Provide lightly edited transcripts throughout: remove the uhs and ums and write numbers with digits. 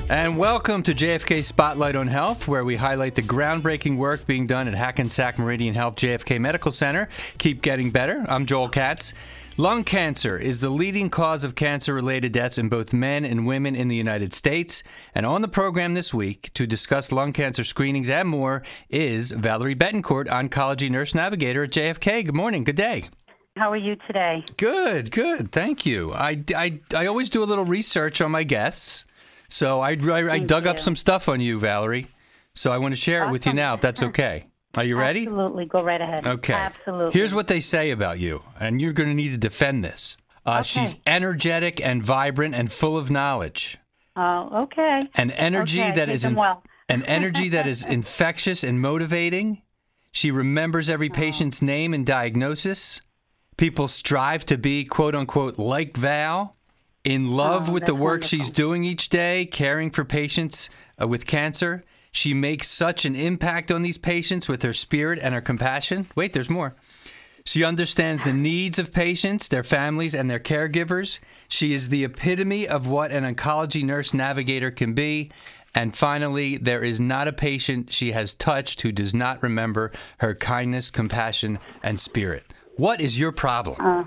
And welcome to JFK Spotlight on Health, where we highlight the groundbreaking work being done at Hackensack Meridian Health JFK Medical Center. Keep getting better. I'm Joel Katz. Lung cancer is the leading cause of cancer-related deaths in both men and women in the United States. And on the program this week to discuss lung cancer screenings and more is Valerie Betancourt, Oncology Nurse Navigator at JFK. Good morning. Good day. How are you today? Good. Thank you. I always do a little research on my guests. So I dug up some stuff on you, Valerie. So I want to share it with you now, if that's okay. Are you ready? Absolutely. Go right ahead. Okay. Absolutely. Here's what they say about you, and you're going to need to defend this. Okay. She's energetic and vibrant and full of knowledge. Oh, okay. An energy Okay, that is an energy that is infectious and motivating. She remembers every patient's name and diagnosis. People strive to be, quote unquote, like Val. In love with the work she's doing each day, caring for patients with cancer. She makes such an impact on these patients with her spirit and her compassion. Wait, there's more. She understands the needs of patients, their families, and their caregivers. She is the epitome of what an oncology nurse navigator can be. And finally, there is not a patient she has touched who does not remember her kindness, compassion, and spirit. What is your problem?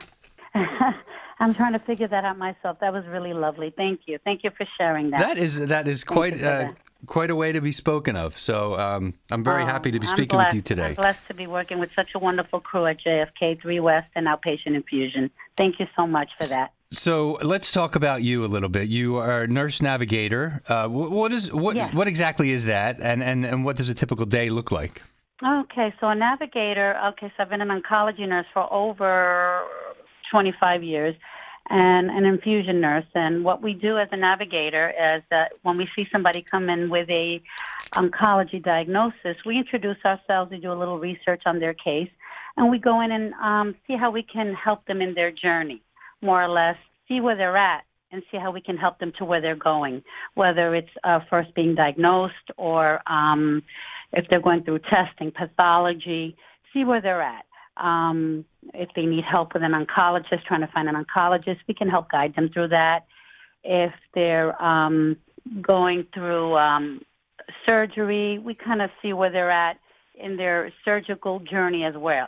I'm trying to figure that out myself. That was really lovely. Thank you. Thank you for sharing that. That is quite a way to be spoken of. So I'm very happy to be speaking with you today. I'm blessed to be working with such a wonderful crew at JFK 3 West and Outpatient Infusion. Thank you so much for that. So let's talk about you a little bit. You are a nurse navigator. What exactly is that, and what does a typical day look like? Okay, so a navigator. Okay, so I've been an oncology nurse for over 25 years and an infusion nurse. And what we do as a navigator is that when we see somebody come in with a oncology diagnosis, we introduce ourselves, we do a little research on their case, and we go in and see how we can help them in their journey, more or less, see where they're at and see how we can help them to where they're going, whether it's first being diagnosed or if they're going through testing, pathology, see where they're at. If they need help with an oncologist, trying to find an oncologist, we can help guide them through that. If they're going through surgery, we kind of see where they're at in their surgical journey as well.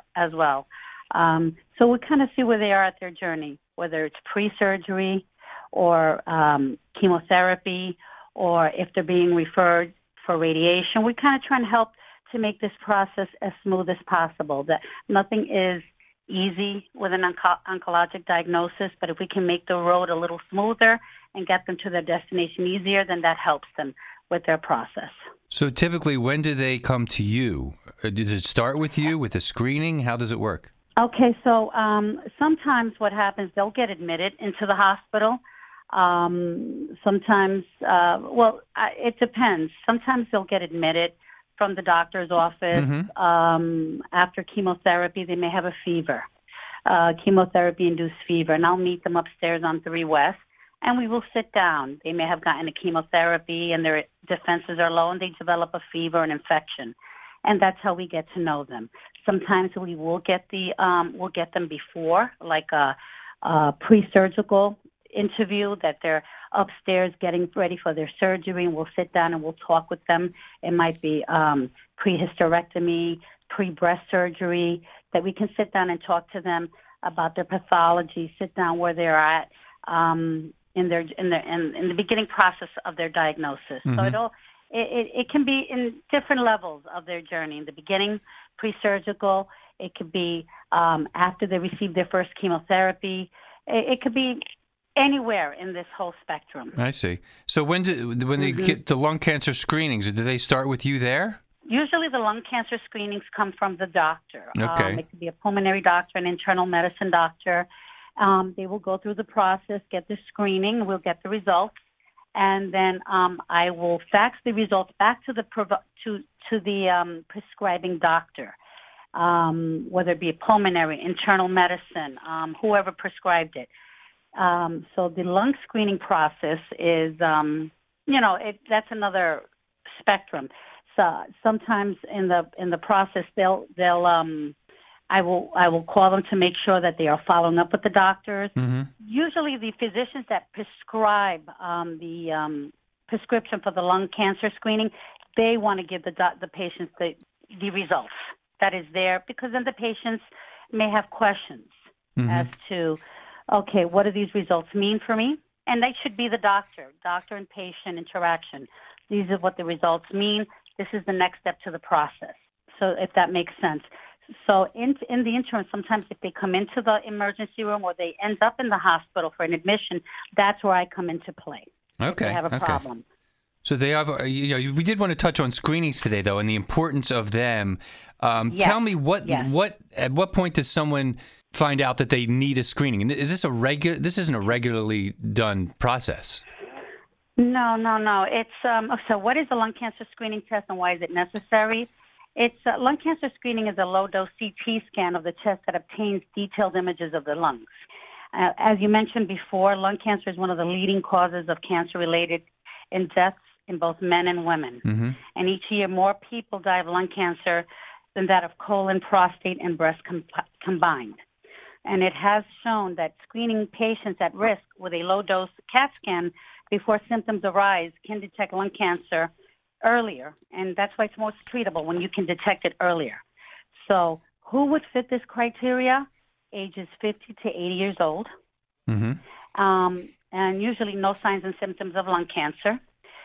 So we kind of see where they are at their journey, whether it's pre-surgery or chemotherapy, or if they're being referred for radiation. We kind of try and help to make this process as smooth as possible. That nothing is easy with an oncologic diagnosis, but if we can make the road a little smoother and get them to their destination easier, then that helps them with their process. So typically, when do they come to you? Does it start with you with a screening? How does it work? Okay, so sometimes what happens, they'll get admitted into the hospital. Sometimes, it depends. Sometimes they'll get admitted from the doctor's office. After chemotherapy, they may have a fever, chemotherapy-induced fever, and I'll meet them upstairs on 3 West, and we will sit down. They may have gotten a chemotherapy, and their defenses are low, and they develop a fever and infection, and that's how we get to know them. Sometimes we will get them before, like a pre-surgical interview, that they're upstairs getting ready for their surgery, and we'll sit down and we'll talk with them. It might be pre-hysterectomy, pre-breast surgery, that we can sit down and talk to them about their pathology, sit down where they're at in the beginning process of their diagnosis. So it can be in different levels of their journey. In the beginning, pre-surgical. It could be after they receive their first chemotherapy. It could be anywhere in this whole spectrum. I see. So when they get to lung cancer screenings, do they start with you there? Usually the lung cancer screenings come from the doctor. Okay. It could be a pulmonary doctor, an internal medicine doctor. They will go through the process, get the screening, we'll get the results, and then I will fax the results back to the prescribing doctor, whether it be a pulmonary, internal medicine, whoever prescribed it. So the lung screening process is, that's another spectrum. So sometimes in the process, I will call them to make sure that they are following up with the doctors. Mm-hmm. Usually, the physicians that prescribe the prescription for the lung cancer screening, they want to give the patients the results that is there, because then the patients may have questions as to, okay, what do these results mean for me? And they should be the doctor and patient interaction. These are what the results mean. This is the next step to the process. So if that makes sense. So in the interim, sometimes if they come into the emergency room or they end up in the hospital for an admission, that's where I come into play. Okay. If they have a problem. So they have, we did want to touch on screenings today, though, and the importance of them. Tell me at what point does someone find out that they need a screening? Is this this isn't a regularly done process? No. It's so what is a lung cancer screening test and why is it necessary? It's lung cancer screening is a low-dose CT scan of the chest that obtains detailed images of the lungs. As you mentioned before, lung cancer is one of the leading causes of cancer-related deaths in both men and women. And each year, more people die of lung cancer than that of colon, prostate, and breast combined. And it has shown that screening patients at risk with a low-dose CAT scan before symptoms arise can detect lung cancer earlier, and that's why it's most treatable when you can detect it earlier. So who would fit this criteria? Ages 50 to 80 years old, and usually no signs and symptoms of lung cancer.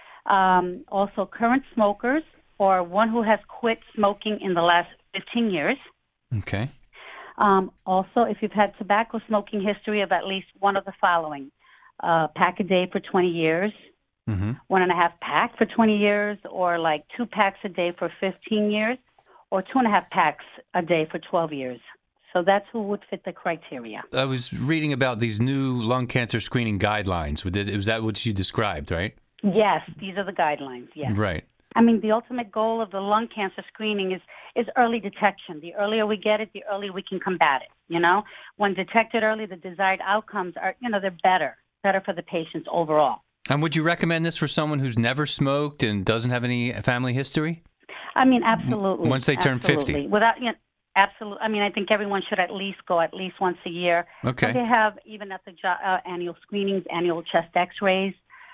Also current smokers or one who has quit smoking in the last 15 years. Okay. Also, if you've had tobacco smoking history of at least one of the following: pack a day for 20 years, 1.5 pack for 20 years, or like 2 packs a day for 15 years, or 2.5 packs a day for 12 years. So that's who would fit the criteria. I was reading about these new lung cancer screening guidelines. Was that what you described, right? Yes, these are the guidelines, yes. Right. I mean, the ultimate goal of the lung cancer screening is early detection. The earlier we get it, the earlier we can combat it, you know? When detected early, the desired outcomes are, they're better for the patients overall. And would you recommend this for someone who's never smoked and doesn't have any family history? I mean, absolutely. Once they turn 50? Absolutely. I mean, I think everyone should at least go at least once a year. Okay. They have, even at the annual screenings, annual chest x-rays.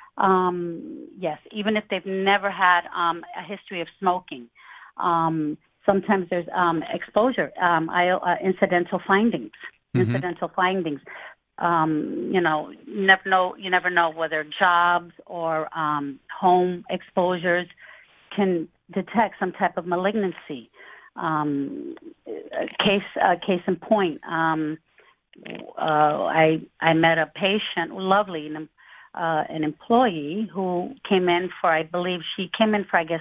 Yes, even if they've never had a history of smoking. Sometimes there's exposure, incidental findings. Incidental findings. You never know whether jobs or home exposures can detect some type of malignancy. Case in point, I met a patient, lovely, an employee who came in for, I guess,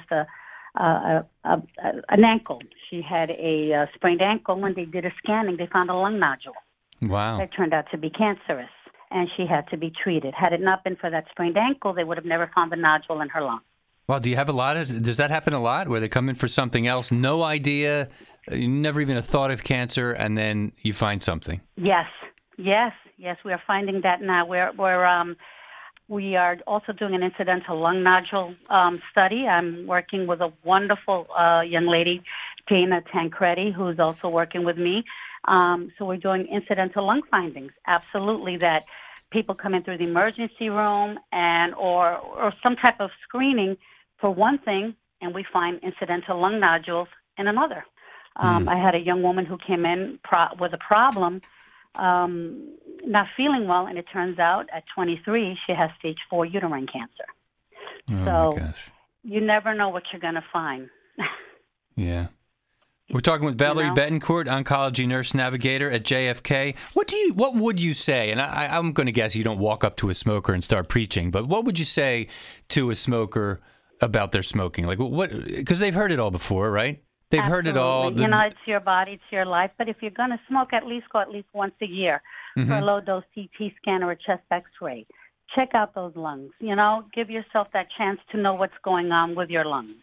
an ankle. She had a sprained ankle. When they did a scanning, they found a lung nodule. Wow. That turned out to be cancerous, and she had to be treated. Had it not been for that sprained ankle, they would have never found the nodule in her lung. Well, does that happen a lot where they come in for something else, no idea, you never even a thought of cancer, and then you find something? Yes, we are finding that now. We are also doing an incidental lung nodule study. I'm working with a wonderful young lady, Dana Tancredi, who's also working with me. So we're doing incidental lung findings. Absolutely, that people come in through the emergency room or some type of screening for one thing, and we find incidental lung nodules in another. I had a young woman who came in with a problem, not feeling well, and it turns out at 23 she has stage 4 uterine cancer. Oh, my gosh. You never know what you're going to find. Yeah. We're talking with Valerie Betancourt, oncology nurse navigator at JFK. What would you say? And I'm going to guess you don't walk up to a smoker and start preaching, but what would you say to a smoker about their smoking? Like what? Because they've heard it all before, right? They've heard it all. It's your body, it's your life. But if you're going to smoke, at least go at least once a year for a low-dose CT scan or a chest X-ray. Check out those lungs. Give yourself that chance to know what's going on with your lungs.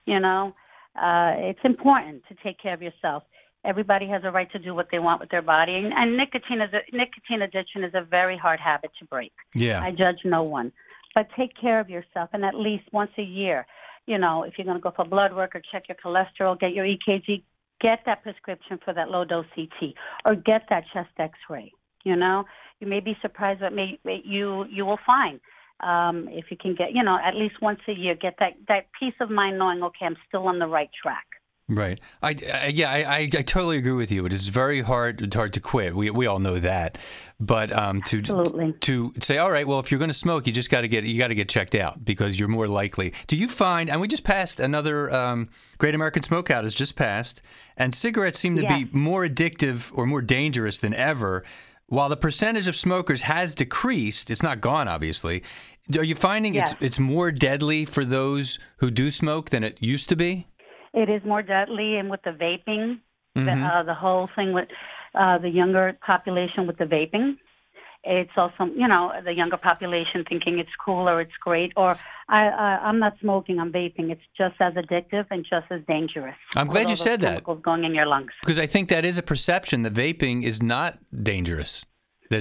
It's important to take care of yourself. Everybody has a right to do what they want with their body, and nicotine addiction is a very hard habit to break. Yeah, I judge no one, but take care of yourself, and at least once a year, if you're going to go for blood work or check your cholesterol, get your EKG, get that prescription for that low dose CT, or get that chest X-ray. You may be surprised what you will find. If you can get, at least once a year, get that peace of mind knowing, okay, I'm still on the right track. Right. I totally agree with you. It is very hard. It's hard to quit. We all know that. But to say, all right, well, if you're going to smoke, you just got to get checked out because you're more likely. Do you find? And we just passed another Great American Smokeout has just passed, and cigarettes seem to be more addictive or more dangerous than ever. While the percentage of smokers has decreased, it's not gone, obviously. Are you finding it's more deadly for those who do smoke than it used to be? It is more deadly, and with the vaping, the whole thing with the younger population with the vaping, it's also, the younger population thinking it's cool or it's great, or I'm not smoking, I'm vaping. It's just as addictive and just as dangerous. I'm glad you said that. Chemicals going in your lungs. Because I think that is a perception that vaping is not dangerous, that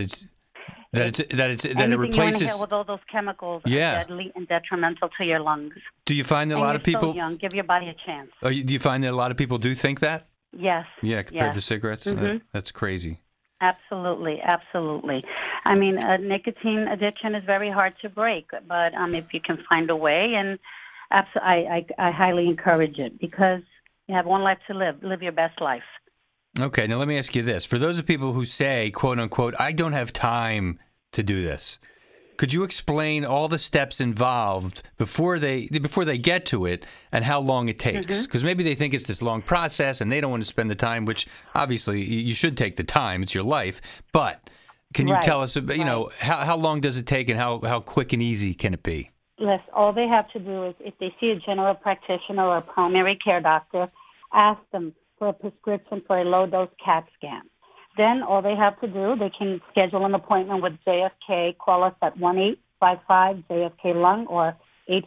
it replaces with all those chemicals are deadly and detrimental to your lungs. Do you find that a lot of people? So young, give your body a chance. Do you find that a lot of people do think that? Yes. Yeah, compared to cigarettes, that's crazy. Absolutely, absolutely. I mean, nicotine addiction is very hard to break, but if you can find a way, and I highly encourage it because you have one life to live. Live your best life. Okay, now let me ask you this. For those of people who say, quote unquote, I don't have time to do this, could you explain all the steps involved before they get to it and how long it takes? Because maybe they think it's this long process and they don't want to spend the time, which obviously you should take the time. It's your life. But can you tell us, how long does it take and how quick and easy can it be? Yes, all they have to do is if they see a general practitioner or a primary care doctor, ask them for a prescription for a low-dose CAT scan. Then all they have to do, they can schedule an appointment with JFK. Call us at 1-855-JFK-LUNG or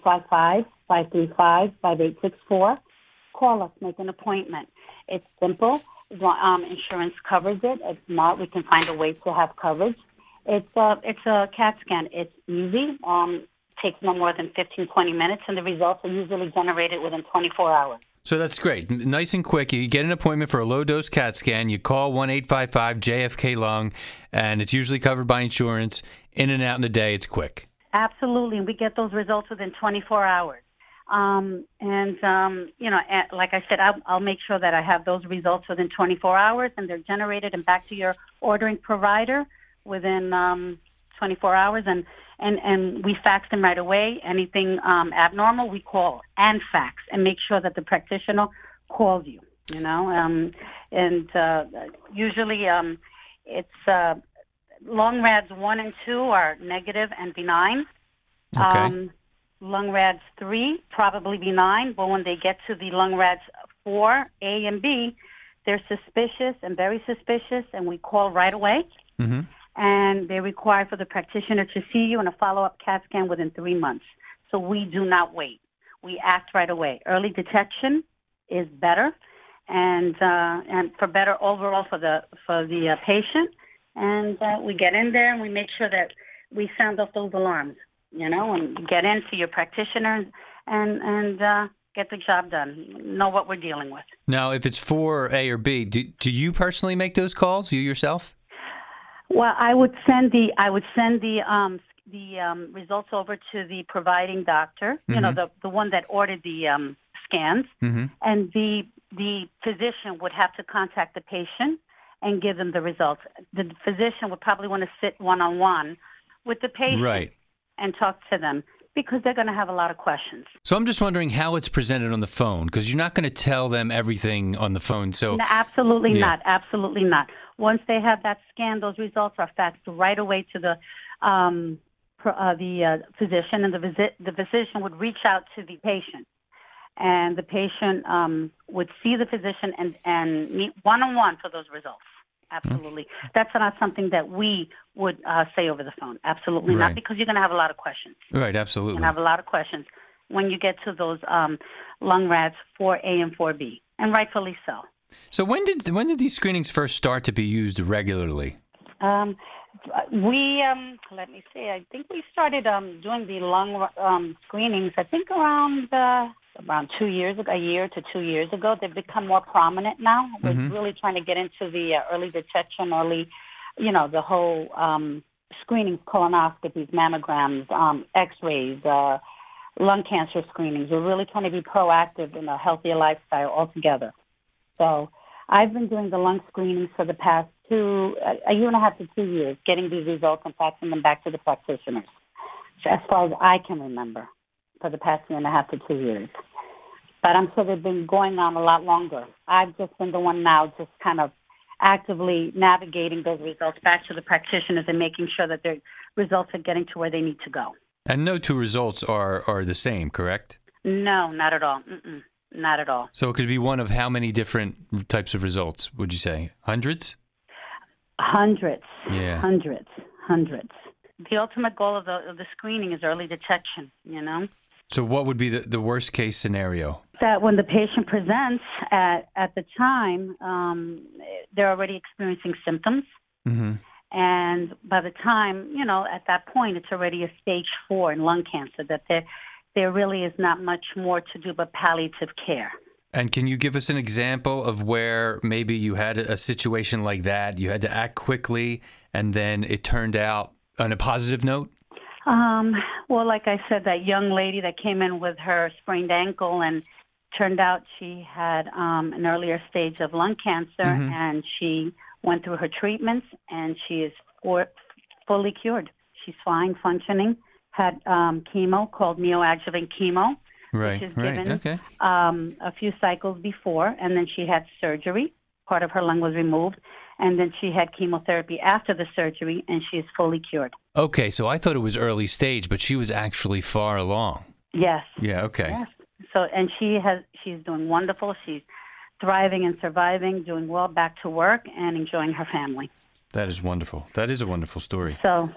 855-535-5864. Call us, make an appointment. It's simple. Insurance covers it. If not, we can find a way to have coverage. It's a CAT scan. It's easy. Takes no more than 15, 20 minutes, and the results are usually generated within 24 hours. So that's great. Nice and quick. You get an appointment for a low-dose CAT scan. You call 1-855-JFK-LUNG, and it's usually covered by insurance. In and out in a day. It's quick. Absolutely. We get those results within 24 hours. Like I said, I'll make sure that I have those results within 24 hours, and they're generated and back to your ordering provider within 24 hours. And we fax them right away. Anything abnormal, we call and fax and make sure that the practitioner calls you, usually it's lung rads 1 and 2 are negative and benign. Okay. Lung rads 3, probably benign, but when they get to the lung rads 4, A and B, they're suspicious and very suspicious, and we call right away. Mm-hmm. And they require for the practitioner to see you in a follow-up CAT scan within 3 months. So we do not wait. We act right away. Early detection is better, and for better overall for the patient. And we get in there and we make sure that we sound off those alarms, and get into your practitioner and get the job done. Know what we're dealing with. Now, if it's for A or B, do you personally make those calls, you yourself? Well, I would send the results over to the providing doctor, the one that ordered the scans, and the physician would have to contact the patient and give them the results. The physician would probably want to sit one-on-one with the patient and talk to them because they're going to have a lot of questions. So I'm just wondering how it's presented on the phone because you're not going to tell them everything on the phone. So no, absolutely not. Absolutely not. Once they have that scan, those results are faxed right away to the physician, and the physician would reach out to the patient, and the patient would see the physician and meet one-on-one for those results. Absolutely. That's not something that we would say over the phone. Absolutely not, because you're going to have a lot of questions. Right, absolutely. You're going to have a lot of questions when you get to those lung rads 4A and 4B, and rightfully so. So when did these screenings first start to be used regularly? We let me see. I think we started doing the lung screenings. I think around 2 years ago, a year to 2 years ago. They've become more prominent now. We're really trying to get into the early detection, the whole screenings, colonoscopies, mammograms, X-rays, lung cancer screenings. We're really trying to be proactive in a healthier lifestyle altogether. So I've been doing the lung screenings for the past a year and a half to 2 years, getting these results and faxing them back to the practitioners, so as far as I can remember, for the past year and a half to 2 years. But I'm sure they've been going on a lot longer. I've just been the one now just kind of actively navigating those results back to the practitioners and making sure that their results are getting to where they need to go. And no two results are the same, correct? No, not at all. Not at all. So it could be one of how many different types of results, would you say? Hundreds? Hundreds. Yeah. Hundreds. The ultimate goal of the screening is early detection, you know? So what would be the worst case scenario? That when the patient presents at the time, they're already experiencing symptoms. Mm-hmm. And by the time, at that point, it's already a stage 4 in lung cancer, that there really is not much more to do but palliative care. And can you give us an example of where maybe you had a situation like that, you had to act quickly, and then it turned out on a positive note? Well, like I said, that young lady that came in with her sprained ankle, and turned out she had an earlier stage of lung cancer, Mm-hmm. and she went through her treatments, and she is fully cured. She's fine, functioning, had chemo called neoadjuvant chemo, Right, which is right, given okay. a few cycles before, and then she had surgery. Part of her lung was removed, and then she had chemotherapy after the surgery, and she is fully cured. Okay, so I thought it was early stage, but she was actually far along. Yes. Yeah, okay. Yes. So, and she's doing wonderful. She's thriving and surviving, doing well, back to work, and enjoying her family. That is wonderful. That is a wonderful story. So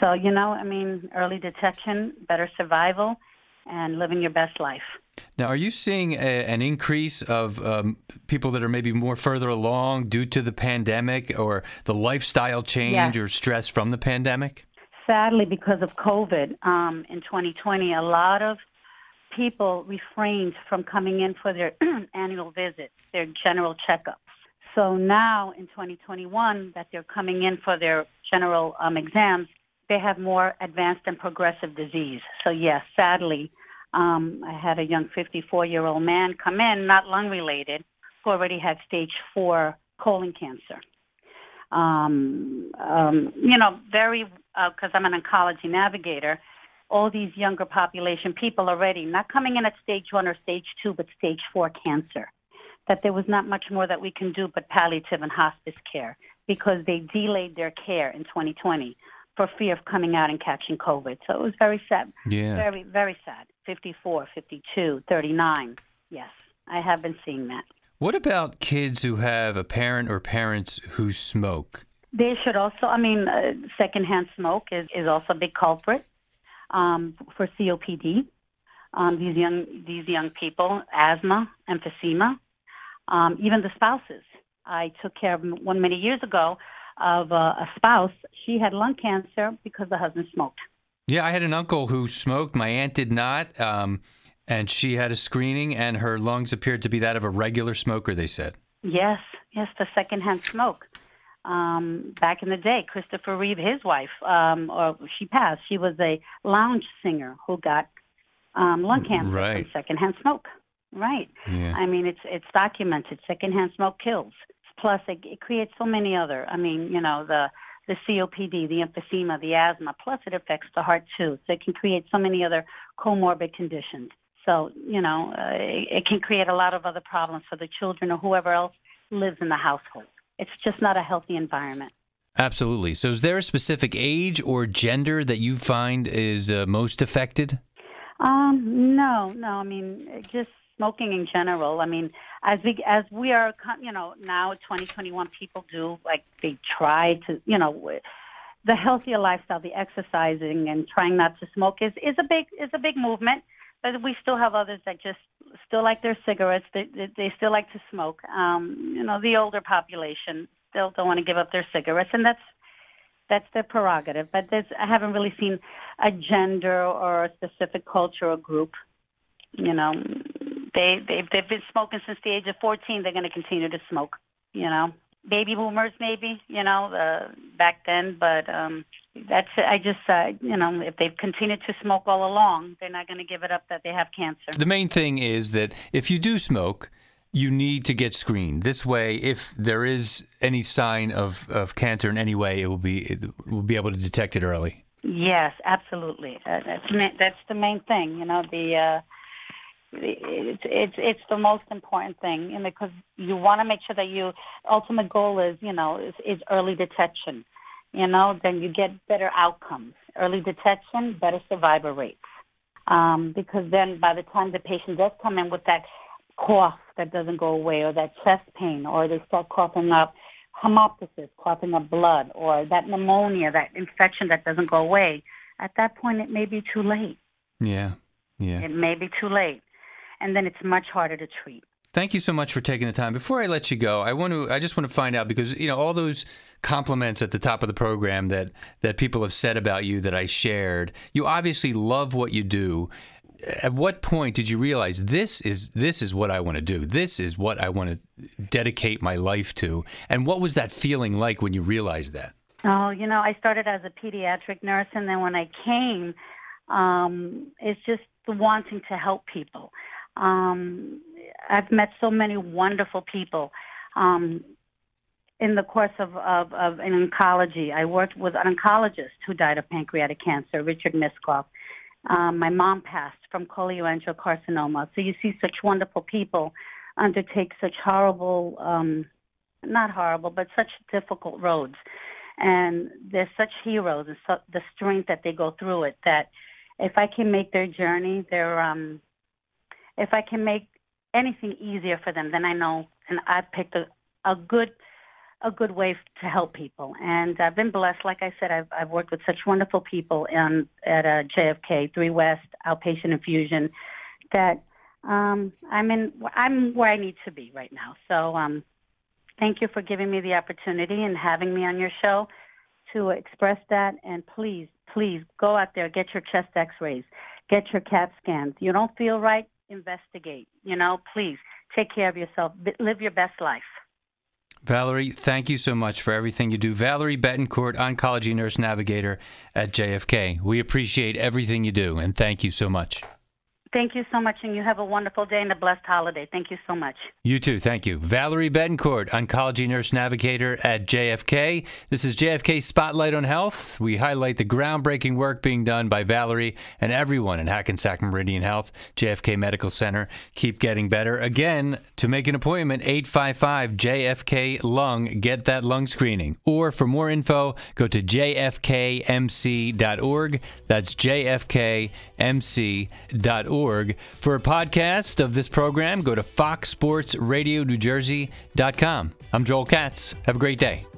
early detection, better survival, and living your best life. Now, are you seeing an increase of people that are maybe more further along due to the pandemic or the lifestyle change Yes. or stress from the pandemic? Sadly, because of COVID, in 2020, a lot of people refrained from coming in for their annual visits, their general checkups. So now in 2021, that they're coming in for their general exams, they have more advanced and progressive disease. So yes, sadly, I had a young 54-year-old man come in, not lung-related, who already had stage 4 colon cancer. Because I'm an oncology navigator, all these younger population people already not coming in at stage 1 or stage 2, but stage 4 cancer, that there was not much more that we can do but palliative and hospice care, because they delayed their care in 2020 for fear of coming out and catching COVID. So it was very sad. Yeah. Very, very sad. 54, 52, 39. Yes, I have been seeing that. What about kids who have a parent or parents who smoke? They should also, secondhand smoke is also a big culprit for COPD. These young people, asthma, emphysema, even the spouses. I took care of one many years ago of a spouse. She had lung cancer because the husband smoked. Yeah, I had an uncle who smoked. My aunt did not. And she had a screening, and her lungs appeared to be that of a regular smoker, they said. Yes, the secondhand smoke. Back in the day, Christopher Reeve, his wife, she passed. She was a lounge singer who got lung cancer Right. from secondhand smoke. Right. Yeah. It's documented. Secondhand smoke kills. Plus, it creates so many other. The COPD, the emphysema, the asthma. Plus, it affects the heart too. So it can create so many other comorbid conditions. So it can create a lot of other problems for the children or whoever else lives in the household. It's just not a healthy environment. Absolutely. So is there a specific age or gender that you find is most affected? No. Just smoking in general. As we are, now 2021, people do, they try to, the healthier lifestyle, the exercising and trying not to smoke is a big movement. But we still have others that just still like their cigarettes. They still like to smoke. The older population still don't want to give up their cigarettes, and that's their prerogative. But I haven't really seen a gender or a specific culture or group. They've been smoking since the age of 14. They're going to continue to smoke. Baby boomers maybe. Back then, but that's I just if they've continued to smoke all along, they're not going to give it up that they have cancer. The main thing is that if you do smoke, you need to get screened. This way, if there is any sign of cancer in any way, we'll be able to detect it early. Yes, absolutely. That's the main thing. It's the most important thing, and because you want to make sure that your ultimate goal is early detection. Then you get better outcomes. Early detection, better survivor rates. Because then by the time the patient does come in with that cough that doesn't go away, or that chest pain, or they start coughing up hemoptysis, coughing up blood, or that pneumonia, that infection that doesn't go away, at that point it may be too late. Yeah. It may be too late. And then it's much harder to treat. Thank you so much for taking the time. Before I let you go, I just want to find out, because all those compliments at the top of the program that people have said about you that I shared, you obviously love what you do. At what point did you realize this is what I want to do? This is what I want to dedicate my life to. And what was that feeling like when you realized that? Oh, I started as a pediatric nurse, and then when I came, it's just the wanting to help people. I've met so many wonderful people. In the course of in oncology, I worked with an oncologist who died of pancreatic cancer, Richard Miskoff. My mom passed from cholangiocarcinoma. So you see such wonderful people undertake such horrible, not horrible, but such difficult roads. And they're such heroes, and so the strength that they go through it, that if I can make their journey, if I can make anything easier for them, then I know, and I've picked a good way to help people. And I've been blessed. Like I said, I've worked with such wonderful people at JFK 3 West outpatient infusion that I'm where I need to be right now. So thank you for giving me the opportunity and having me on your show to express that. And please go out there, get your chest X-rays, get your CAT scans. You don't feel right, investigate. Please take care of yourself. Live your best life. Valerie, thank you so much for everything you do. Valerie Betancourt, Oncology Nurse Navigator at JFK. We appreciate everything you do, and thank you so much. Thank you so much, and you have a wonderful day and a blessed holiday. Thank you so much. You too. Thank you. Valerie Betancourt, Oncology Nurse Navigator at JFK. This is JFK Spotlight on Health. We highlight the groundbreaking work being done by Valerie and everyone in Hackensack Meridian Health, JFK Medical Center. Keep getting better. Again, to make an appointment, 855-JFK-LUNG. Get that lung screening. Or for more info, go to jfkmc.org. That's jfkmc.org. For a podcast of this program, go to foxsportsradionewjersey.com. I'm Joel Katz. Have a great day.